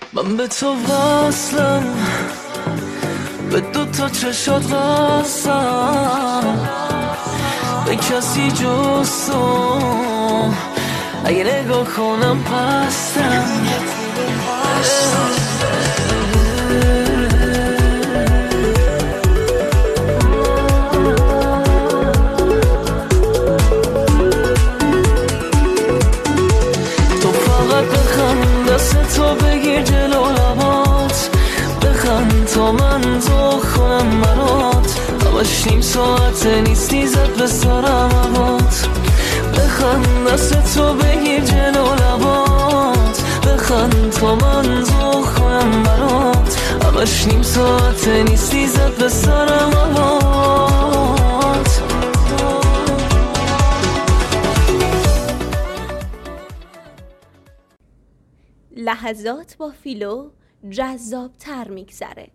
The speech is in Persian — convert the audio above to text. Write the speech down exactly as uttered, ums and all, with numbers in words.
من به تو وصلم، به دو تا چشات وصلم، به کسی جز تو اگه نگاه کنم پستم. تو فقط بخند، دست تو بگیر جلو لبات، بخند تا من تو کنم برات. همش نیم ساعته نیستی زد به سرم هوات، بخند دست تو بگیر جلو لبات، بخند تا من تو کنم برات. همش نیم ساعته نیستی زد به سرم هوات. لحظات با فیلو جذاب تر میگذره.